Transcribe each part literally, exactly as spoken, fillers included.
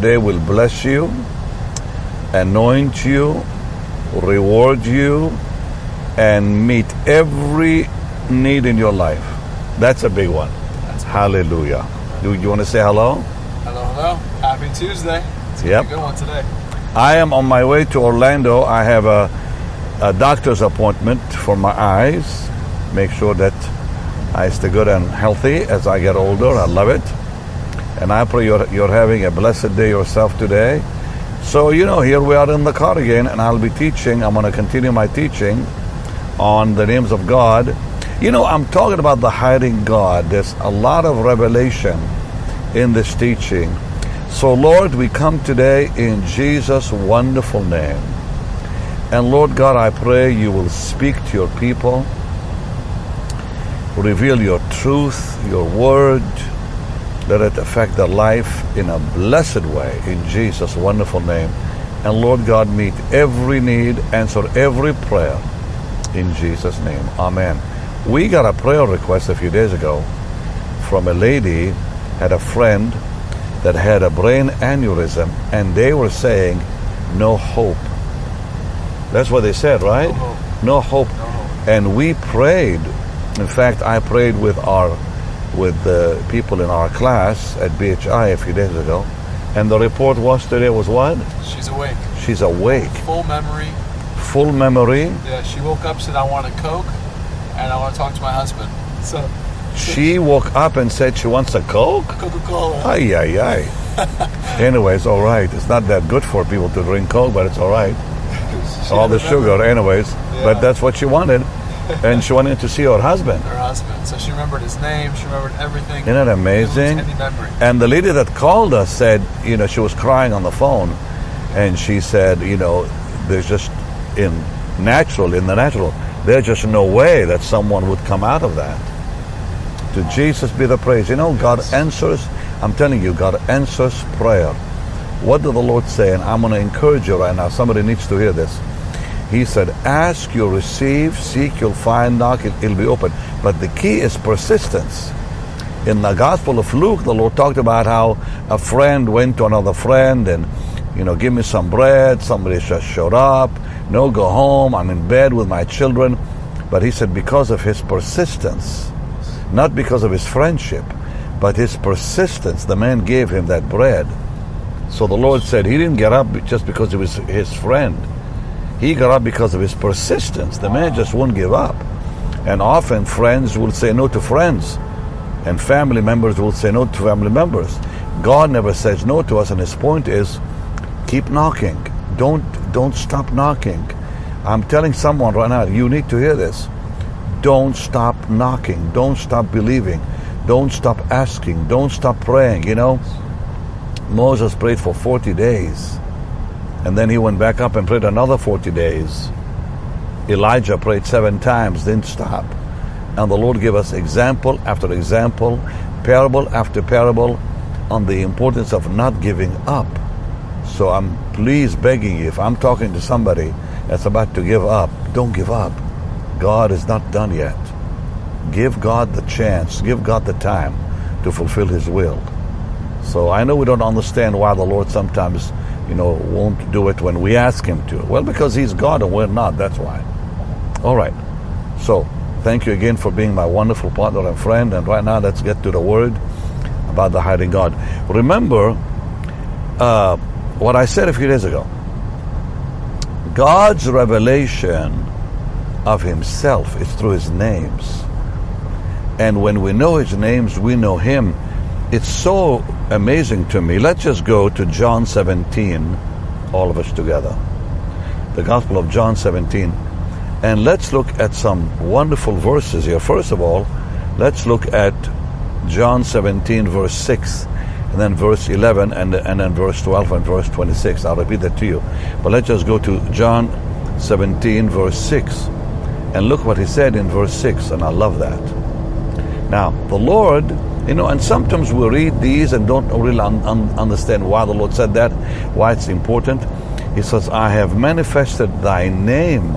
today will bless you, anoint you, reward you, and meet every need in your life. That's a big one. That's Hallelujah. Do you want to say hello? Hello, hello. Happy Tuesday. It's Yep. a good one today. I am on my way to Orlando. I have a, a doctor's appointment for my eyes. Make sure that I stay good and healthy as I get older. I love it. And I pray you're, you're having a blessed day yourself today. So, you know, here we are in the car again, and I'll be teaching. I'm going to continue my teaching on the names of God. You know, I'm talking about the hiding God. There's a lot of revelation in this teaching. So, Lord, we come today in Jesus' wonderful name. And Lord God, I pray you will speak to your people, reveal your truth, your word. Let it affect their life in a blessed way in Jesus' wonderful name. And Lord God, meet every need, answer every prayer in Jesus' name. Amen. We got a prayer request a few days ago from a lady, had a friend that had a brain aneurysm, and they were saying, no hope. That's what they said, right? No hope. No hope. No hope. And we prayed. In fact, I prayed with our with the people in our class at B H I a few days ago, and the report was today was what? She's awake. She's awake. Full memory. Full memory. Yeah, she woke up, said, I want a Coke, and I want to talk to my husband. So She woke up and said she wants a Coke? Coca-Cola. Ay, ay, ay. Anyways, all right. It's not that good for people to drink Coke, but it's all right. She All the remembered sugar, anyways. Yeah. But that's what she wanted. And she wanted to see her husband. Her husband. So she remembered his name. She remembered everything. Isn't that amazing? Any memory. And the lady that called us said, you know, she was crying on the phone, and she said, you know, there's just in natural, in the natural, there's just no way that someone would come out of that. To Jesus be the praise. You know, God answers, I'm telling you, God answers prayer. What did the Lord say? And I'm going to encourage you right now. Somebody needs to hear this. He said, ask, you'll receive, seek, you'll find, knock, it, it'll be open. But the key is persistence. In the Gospel of Luke, the Lord talked about how a friend went to another friend and, you know, give me some bread. Somebody just showed up. No, go home. I'm in bed with my children. But he said because of his persistence, not because of his friendship, but his persistence, the man gave him that bread. So the Lord said he didn't get up just because he was his friend. He got up because of his persistence. The man just won't give up. And often friends will say no to friends, and family members will say no to family members. God never says no to us, and his point is keep knocking. Don't don't stop knocking. I'm telling someone right now, you need to hear this. Don't stop knocking. Don't stop believing. Don't stop asking. Don't stop praying. You know, Moses prayed for forty days. And then he went back up and prayed another forty days. Elijah prayed seven times, didn't stop. And the Lord gave us example after example, parable after parable on the importance of not giving up. So I'm please begging you, if I'm talking to somebody that's about to give up, don't give up. God is not done yet. Give God the chance, give God the time to fulfill his will. So I know we don't understand why the Lord sometimes, you know, won't do it when we ask him to. Well, because he's God and we're not, that's why. All right. So, thank you again for being my wonderful partner and friend. And right now, let's get to the word about the hiding God. Remember uh, what I said a few days ago. God's revelation of himself is through his names. And when we know his names, we know him. It's so amazing to me. Let's just go to John seventeen, all of us together. The Gospel of John seventeen. And let's look at some wonderful verses here. First of all, let's look at John seventeen, verse six, and then verse eleven, and, and then verse twelve and verse twenty-six. I'll repeat that to you. But let's just go to John seventeen, verse six. And look what he said in verse six, and I love that. Now, the Lord, you know, and sometimes we read these and don't really un- un- understand why the Lord said that, why it's important. He says, I have manifested thy name.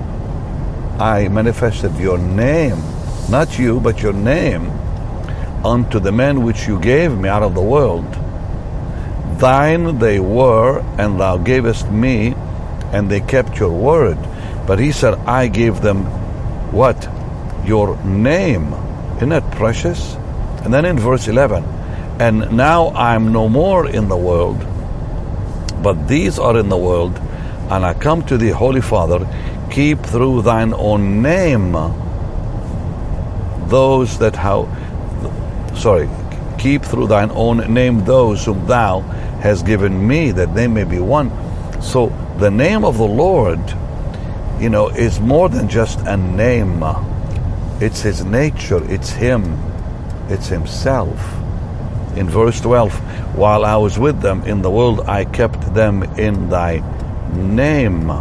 I manifested your name, not you, but your name, unto the men which you gave me out of the world. Thine they were, and thou gavest me, and they kept your word. But he said, I gave them what? Your name. Isn't that precious? And then in verse eleven, and now I'm no more in the world, but these are in the world, and I come to thee, Holy Father, keep through thine own name those that how, sorry, keep through thine own name those whom thou hast given me, that they may be one. So the name of the Lord, you know, is more than just a name. It's his nature, it's him, it's himself. In verse twelve, while I was with them in the world, I kept them in thy name.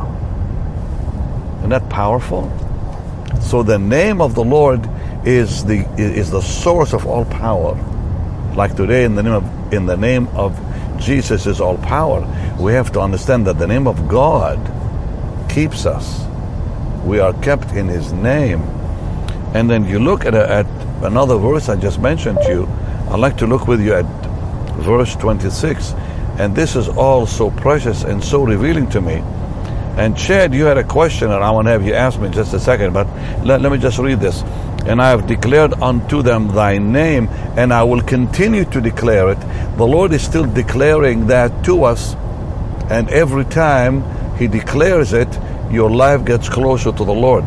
Isn't that powerful? So the name of the Lord is the is the source of all power. Like today, in the name of in the name of Jesus is all power. We have to understand that the name of God keeps us. We are kept in his name. And then you look at, a, at another verse I just mentioned to you. I'd like to look with you at verse twenty-six. And this is all so precious and so revealing to me. And Chad, you had a question, and I want to have you ask me in just a second, but let, let me just read this. And I have declared unto them thy name, and I will continue to declare it. The Lord is still declaring that to us, and every time he declares it, your life gets closer to the Lord.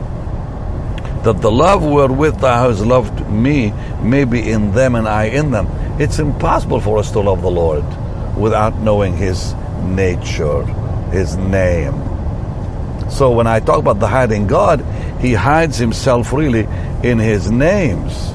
That the love wherewith thou hast loved me may be in them and I in them. It's impossible for us to love the Lord without knowing his nature, his name. So when I talk about the hiding God, he hides himself really in his names.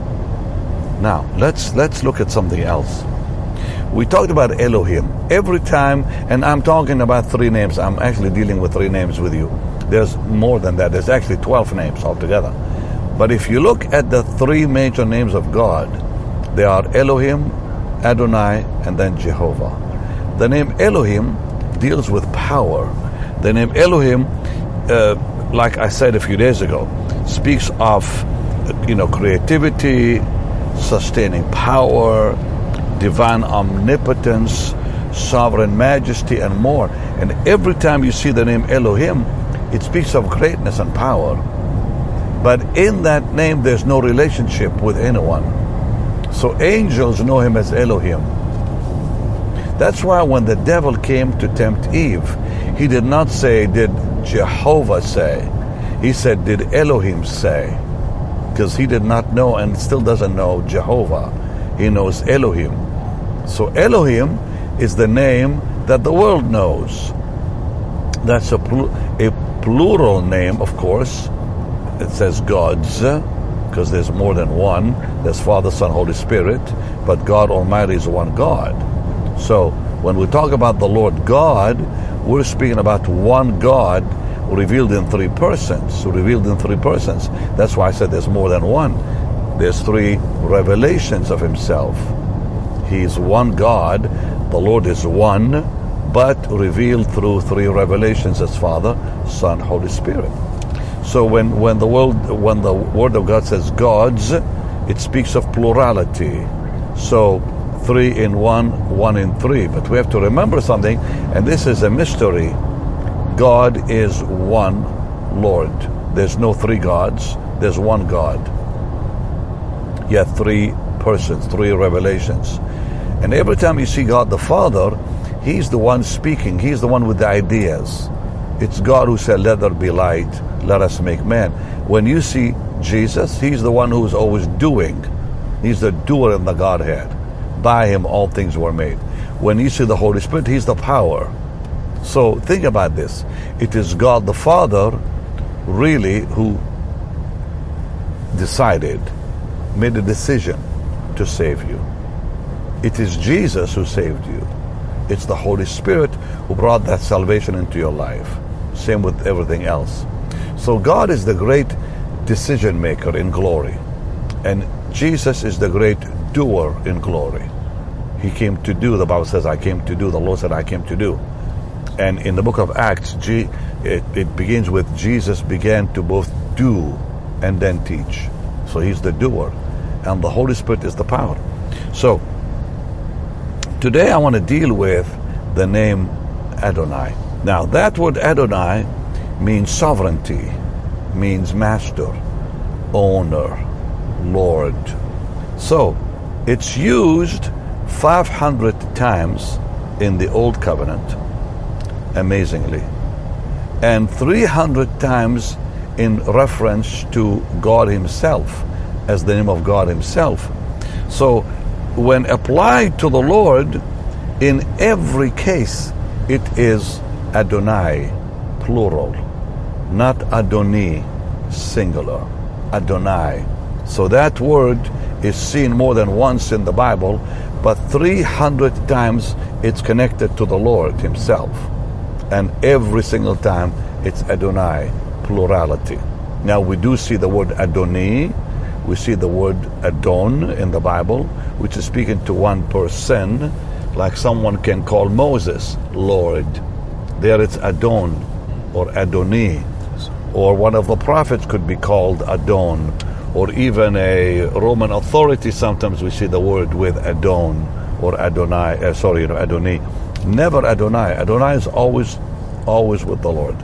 Now, let's let's look at something else. We talked about Elohim. Every time, and I'm talking about three names. I'm actually dealing with three names with you. There's more than that. There's actually twelve names altogether. But if you look at the three major names of God, they are Elohim, Adonai, and then Jehovah. The name Elohim deals with power. The name Elohim, uh, like I said a few days ago, speaks of, you know, creativity, sustaining power, divine omnipotence, sovereign majesty, and more. And every time you see the name Elohim, it speaks of greatness and power. But in that name, there's no relationship with anyone. So angels know him as Elohim. That's why when the devil came to tempt Eve, he did not say, did Jehovah say? He said, did Elohim say? Because he did not know and still doesn't know Jehovah. He knows Elohim. So Elohim is the name that the world knows. That's a, pl- a plural name, of course. It says gods, because there's more than one. There's Father, Son, Holy Spirit, but God Almighty is one God. So when we talk about the Lord God, we're speaking about one God revealed in three persons, revealed in three persons. That's why I said there's more than one. There's three revelations of himself. He is one God. The Lord is one, but revealed through three revelations as Father, Son, Holy Spirit. So when, when the world, when the Word of God says gods, it speaks of plurality. So three in one, one in three. But we have to remember something, and this is a mystery. God is one Lord. There's no three gods. There's one God. Yet three persons, three revelations. And every time you see God the Father, he's the one speaking. He's the one with the ideas. It's God who said, let there be light, let us make man. When you see Jesus, he's the one who's always doing. He's the doer in the Godhead. By him all things were made. When you see the Holy Spirit, he's the power. So think about this. It is God the Father really who decided, made a decision to save you. It is Jesus who saved you. It's the Holy Spirit who brought that salvation into your life. Same with everything else. So God is the great decision maker in glory. And Jesus is the great doer in glory. He came to do, the Bible says, I came to do. The Lord said, I came to do. And in the book of Acts, G, it, it begins with Jesus began to both do and then teach. So he's the doer. And the Holy Spirit is the power. So, today I want to deal with the name Adonai. Now, that word Adonai means sovereignty, means master, owner, Lord. So, it's used five hundred times in the Old Covenant, amazingly, and three hundred times in reference to God Himself, as the name of God Himself. So, when applied to the Lord, in every case, it is Adonai, plural, not Adoni, singular. Adonai. So that word is seen more than once in the Bible, but three hundred times it's connected to the Lord Himself. And every single time it's Adonai, plurality. Now we do see the word Adoni, we see the word Adon in the Bible, which is speaking to one person, like someone can call Moses Lord. There it's Adon or Adoni, or one of the prophets could be called Adon, or even a Roman authority. Sometimes we see the word with Adon or Adonai, uh, sorry, you know, Adoni. Never Adonai. Adonai is always, always with the Lord.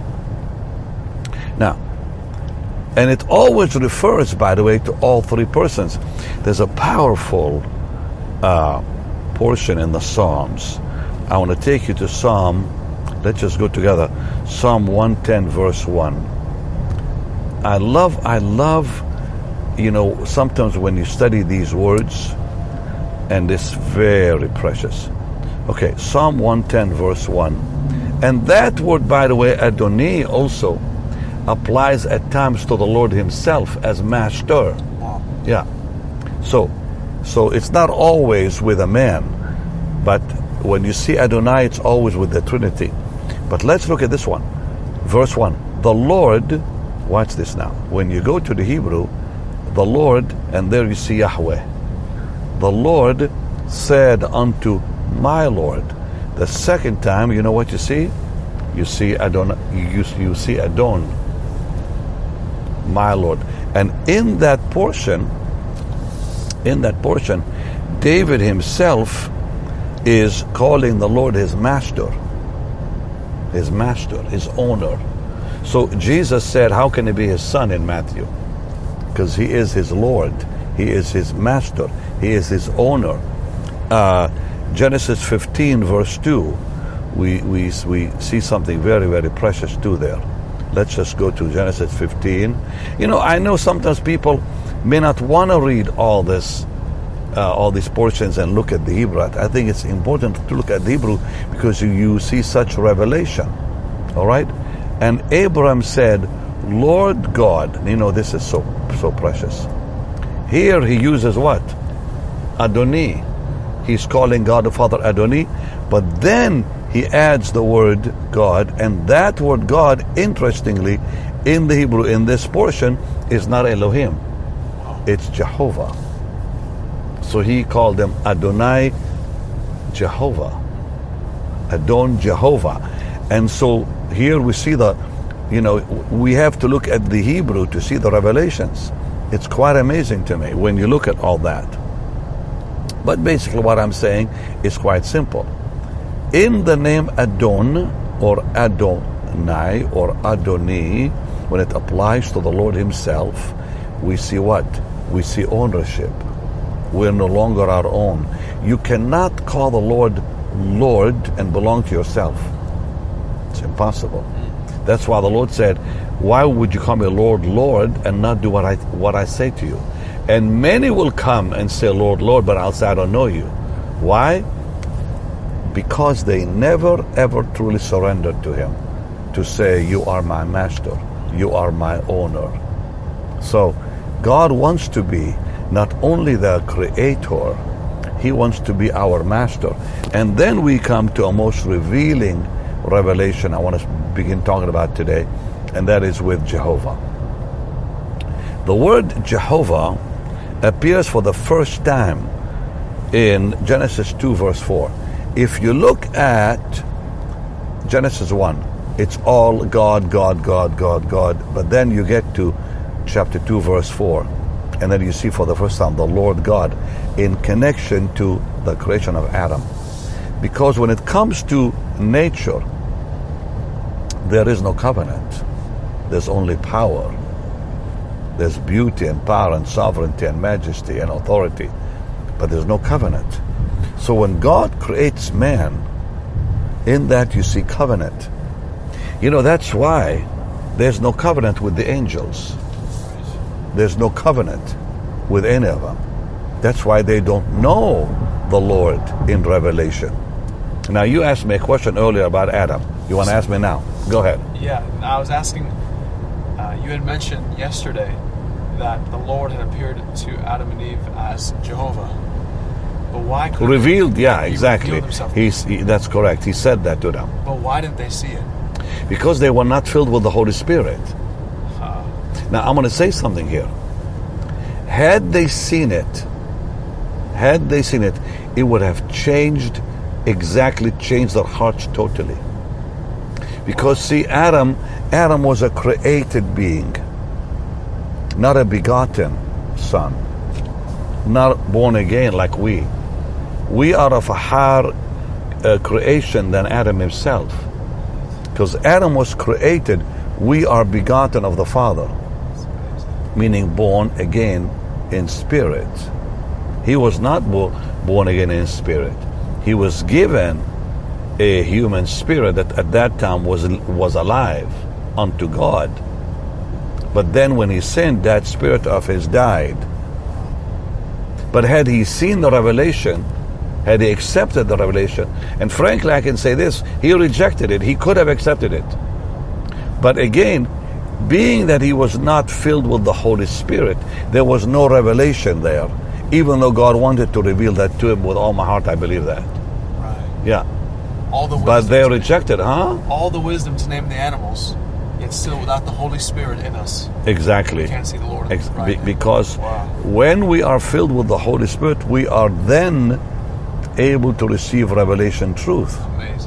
Now, and it always refers, by the way, to all three persons. There's a powerful uh, portion in the Psalms. I want to take you to Psalm, let's just go together, Psalm one ten verse one. I love, I love, you know, sometimes when you study these words, and it's very precious. Okay, Psalm one ten verse one. And that word, by the way, Adoni, also applies at times to the Lord Himself as master. Wow. Yeah. So, so it's not always with a man, but when you see Adonai, it's always with the Trinity. But let's look at this one. Verse one. The Lord, watch this now. When you go to the Hebrew, the Lord, and there you see Yahweh. The Lord said unto my Lord. The second time, you know what you see? You see Adon. You, you see Adon, my Lord. And in that portion, in that portion, David himself is calling the Lord his master, his master, his owner. So Jesus said, how can he be his son in Matthew? Because he is his Lord, he is his master, he is his owner. Uh, Genesis fifteen verse two, we, we, we see something very, very precious too there. Let's just go to Genesis fifteen. You know, I know sometimes people may not want to read all this, uh, all these portions and look at the Hebrew. I think it's important to look at the Hebrew because you, you see such revelation. All right? And Abram said, Lord God, you know, this is so, so precious. Here he uses what? Adoni. He's calling God the Father Adoni, but then he adds the word God, and that word God, interestingly, in the Hebrew, in this portion, is not Elohim. It's Jehovah. So he called them Adonai Jehovah. Adon Jehovah. And so here we see the, you know, we have to look at the Hebrew to see the revelations. It's quite amazing to me when you look at all that. But basically what I'm saying is quite simple. In the name Adon or Adonai or Adoni, when it applies to the Lord himself, we see what? We see ownership. We're no longer our own. You cannot call the Lord Lord and belong to yourself. It's impossible. That's why the Lord said, why would you call me Lord, Lord, and not do what I what I say to you? And many will come and say, Lord, Lord, but I'll say, I don't know you. Why? Because they never, ever truly surrendered to him to say, you are my master, you are my owner. So God wants to be not only the creator, he wants to be our master. And then we come to a most revealing revelation I want to begin talking about today, and that is with Jehovah. The word Jehovah appears for the first time in Genesis two verse four. If you look at Genesis one, it's all God, God, God, God, God. But then you get to chapter two verse four, and then you see for the first time the Lord God in connection to the creation of Adam. Because when it comes to nature, there is no covenant. There's only power. There's beauty and power and sovereignty and majesty and authority. But there's no covenant. So when God creates man, in that you see covenant. You know, that's why there's no covenant with the angels. There's no covenant with any of them. That's why they don't know the Lord in Revelation. Now, you asked me a question earlier about Adam. You want to ask me now? Go ahead. Yeah, I was asking, uh, you had mentioned yesterday that the Lord had appeared to Adam and Eve as Jehovah. But why couldn't Revealed, yeah, he exactly. revealed himself? He's, he, that's correct. He said that to them. But why didn't they see it? Because they were not filled with the Holy Spirit. Uh, Now, I'm going to say something here. Had they seen it, had they seen it, it would have changed, exactly changed their hearts totally. Because, see, Adam, Adam was a created being, not a begotten son, not born again like we. We are of a higher uh, creation than Adam himself. Because Adam was created, we are begotten of the Father, meaning born again in spirit. He was not bo- born again in spirit. He was given a human spirit that at that time was was alive unto God. But then when he sinned, that spirit of his died. But had he seen the revelation, had he accepted the revelation, and frankly I can say this, he rejected it. He could have accepted it. But again, being that he was not filled with the Holy Spirit, there was no revelation there. Even though God wanted to reveal that to him with all my heart, I believe that. right. Yeah. All the But wisdom they to- rejected, huh? all the wisdom to name the animals, yet still without the Holy Spirit in us, Exactly. we can't see the Lord. Ex- right. be- because Wow. when we are filled with the Holy Spirit, we are then able to receive revelation truth. Amazing.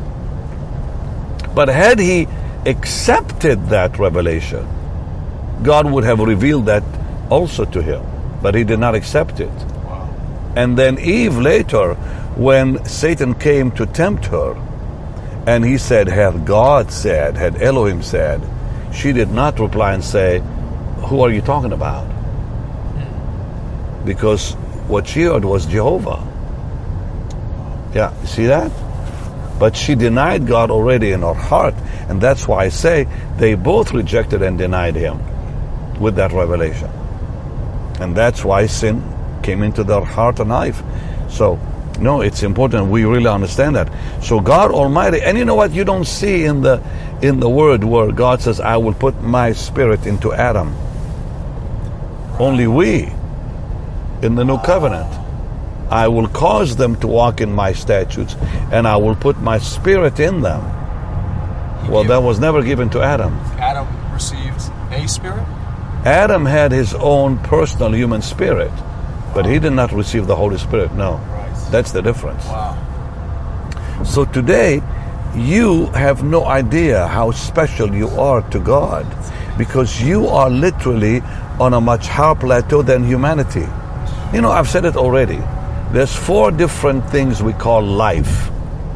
But had he accepted that revelation, God would have revealed that also to him. But he did not accept it. Wow. And then Eve later, when Satan came to tempt her, and he said, had God said, had Elohim said, she did not reply and say, who are you talking about? Because what she heard was Jehovah. Yeah, you see that? But she denied God already in her heart, and that's why I say they both rejected and denied him with that revelation. And that's why sin came into their heart and life. So, no, it's important we really understand that. So God Almighty, and you know what? You don't see in the in the Word where God says, I will put my spirit into Adam. Only we, in the New Covenant, I will cause them to walk in my statutes, and I will put my spirit in them. Well, that was never given to Adam. Adam received a spirit? Adam had his own personal human spirit, but he did not receive the Holy Spirit. No. Right. That's the difference. Wow. So today, you have no idea how special you are to God, because you are literally on a much higher plateau than humanity. You know, I've said it already. There's four different things we call life.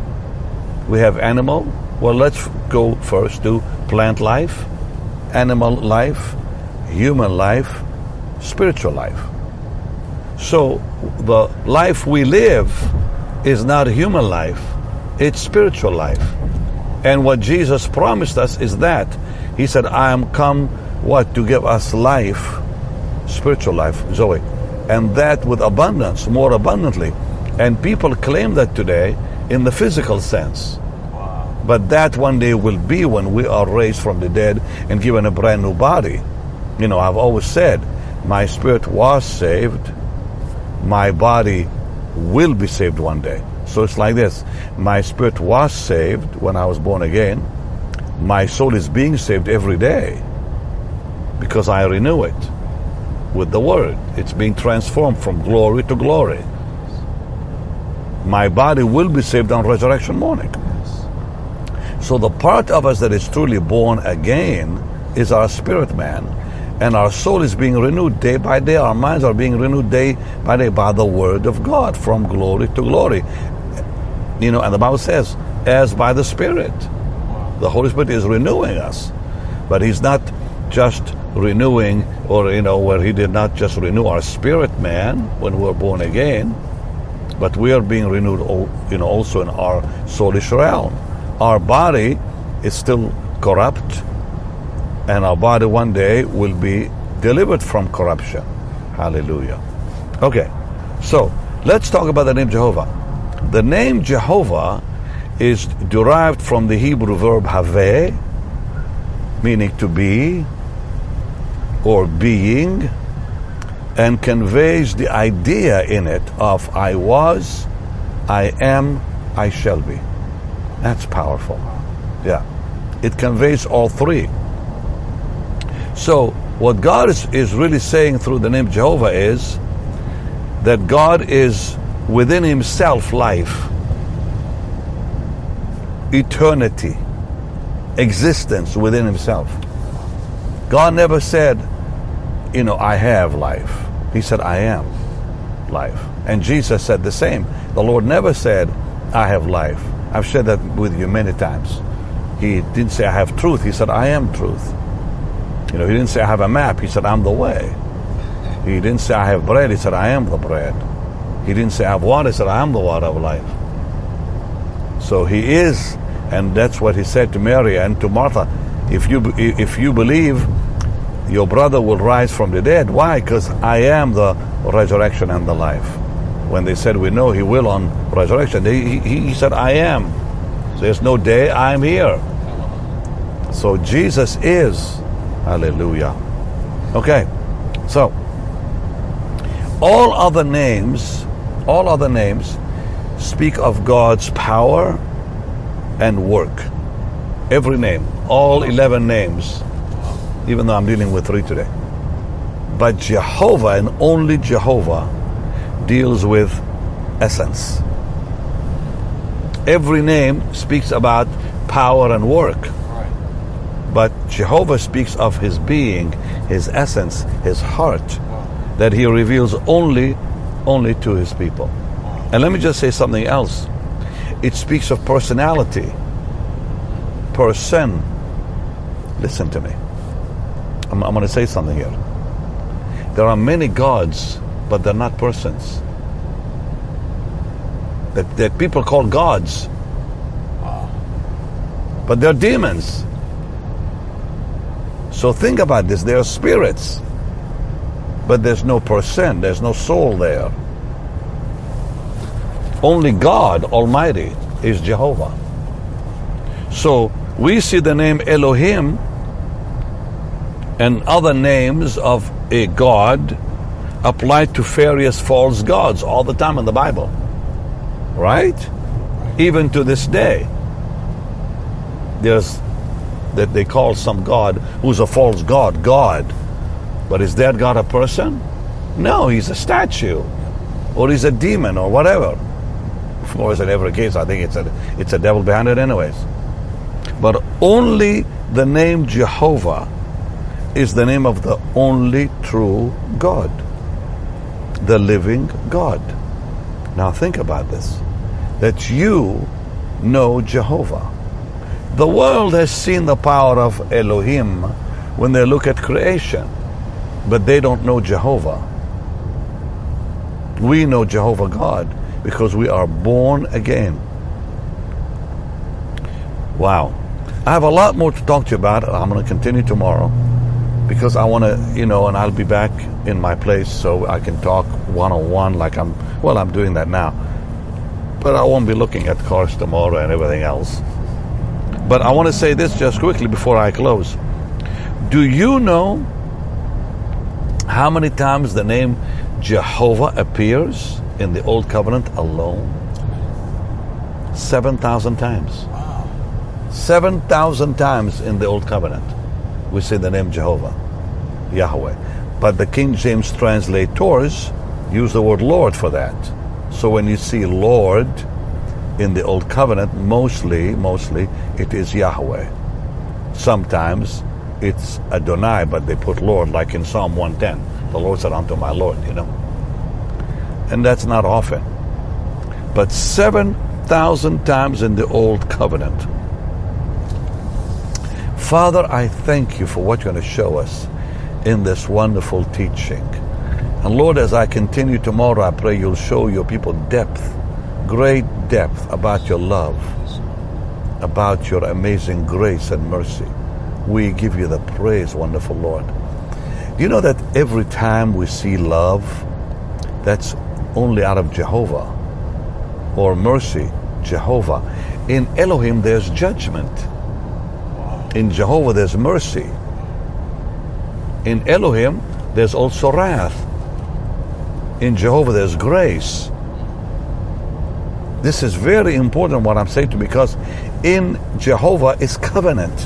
We have animal. Well, let's go first to plant life, animal life, human life, spiritual life. So the life we live is not human life, it's spiritual life. And what Jesus promised us is that. He said, I am come, what, to give us life, spiritual life, Zoe, and that with abundance, more abundantly. And people claim that today in the physical sense. Wow. But that one day will be when we are raised from the dead and given a brand new body. You know, I've always said, my spirit was saved, my body will be saved one day. So it's like this. My spirit was saved when I was born again. My soul is being saved every day because I renew it with the Word. It's being transformed from glory to glory. My body will be saved on resurrection morning. So the part of us that is truly born again is our spirit man. And our soul is being renewed day by day. Our minds are being renewed day by day by the Word of God from glory to glory. You know, and the Bible says, as by the Spirit. The Holy Spirit is renewing us. But He's not just renewing, or, you know, where He did not just renew our spirit man when we were born again, but we are being renewed, you know, also in our soulish realm. Our body is still corrupt, and our body one day will be delivered from corruption. Hallelujah. Okay, so let's talk about the name Jehovah. The name Jehovah is derived from the Hebrew verb haveh, meaning to be or being, and conveys the idea in it of I was, I am, I shall be. That's powerful. Yeah. It conveys all three. So what God is, is really saying through the name Jehovah is that God is within Himself life, eternity, existence within Himself. God never said, you know, I have life. He said, I am life. And Jesus said the same. The Lord never said, I have life. I've shared that with you many times. He didn't say, I have truth. He said, I am truth. You know, He didn't say, I have a map. He said, I'm the way. He didn't say, I have bread. He said, I am the bread. He didn't say, I have water. He said, I am the water of life. So He is, and that's what He said to Mary and to Martha. If you if you believe, your brother will rise from the dead. Why? Because I am the resurrection and the life. When they said, we know He will on resurrection, he, he, he said, I am. There's no day, I am here. So Jesus is. Hallelujah. Okay, so all other names, all other names speak of God's power and work. Every name, all eleven names, even though I'm dealing with three today. But Jehovah, and only Jehovah, deals with essence. Every name speaks about power and work. But Jehovah speaks of His being, His essence, His heart, that He reveals only, only to His people. And let me just say something else. It speaks of personality. Person. Listen to me. I'm, I'm going to say something here. There are many gods, but they're not persons. That, that people call gods. But they're demons. So think about this. They are spirits. But there's no person. There's no soul there. Only God Almighty is Jehovah. So we see the name Elohim and other names of a God applied to various false gods all the time in the Bible. Right? Even to this day. There's that they call some God who's a false God, God. But is that God a person? No, He's a statue. Or He's a demon or whatever. Of course, in every case, I think it's a, it's a devil behind it anyways. But only the name Jehovah is the name of the only true God. The living God. Now think about this. That you know Jehovah. The world has seen the power of Elohim when they look at creation, but they don't know Jehovah. We know Jehovah God because we are born again. Wow. I have a lot more to talk to you about. I'm going to continue tomorrow because I want to, you know, and I'll be back in my place so I can talk one-on-one like I'm, well, I'm doing that now. But I won't be looking at cars tomorrow and everything else. But I want to say this just quickly before I close. Do you know how many times the name Jehovah appears in the Old Covenant alone? seven thousand times. seven thousand times in the Old Covenant we see the name Jehovah, Yahweh. But the King James translators use the word Lord for that. So when you see Lord in the Old Covenant, mostly, mostly it is Yahweh. Sometimes it's Adonai, but they put Lord, like in Psalm one ten. The Lord said unto my Lord, you know. And that's not often. But seven, thousand times in the Old Covenant. Father, I thank you for what you're going to show us in this wonderful teaching. And Lord, as I continue tomorrow, I pray you'll show your people depth, great depth about your love, about your amazing grace and mercy. We give you the praise, wonderful Lord. Do you know that every time we see love, that's only out of Jehovah, or mercy, Jehovah. In Elohim, there's judgment. In Jehovah, there's mercy. In Elohim, there's also wrath. In Jehovah, there's grace. This is very important what I'm saying to you, because in Jehovah is covenant.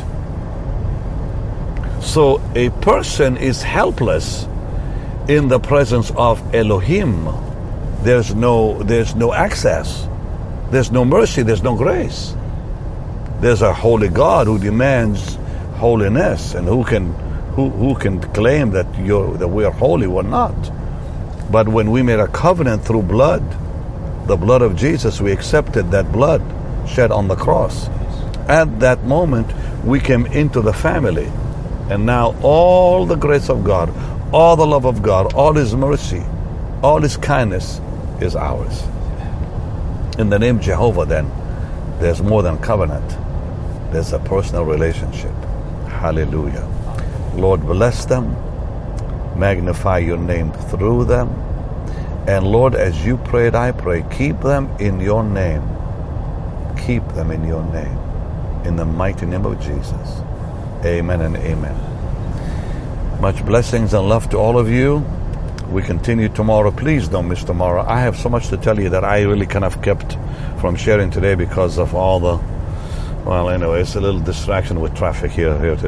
So a person is helpless in the presence of Elohim. There's no, there's no access. There's no mercy. There's no grace. There's a holy God who demands holiness, and who can, who, who can claim that you're, that we are holy or not. But when we made a covenant through blood, the blood of Jesus, we accepted that blood shed on the cross. At that moment, we came into the family. And now all the grace of God, all the love of God, all His mercy, all His kindness is ours. In the name Jehovah, then, there's more than covenant. There's a personal relationship. Hallelujah. Lord, bless them. Magnify your name through them. And Lord, as you prayed, I pray, keep them in your name. Keep them in your name. In the mighty name of Jesus. Amen and amen. Much blessings and love to all of you. We continue tomorrow. Please don't miss tomorrow. I have so much to tell you that I really kind of kept from sharing today because of all the, well, anyway, it's a little distraction with traffic here, here today.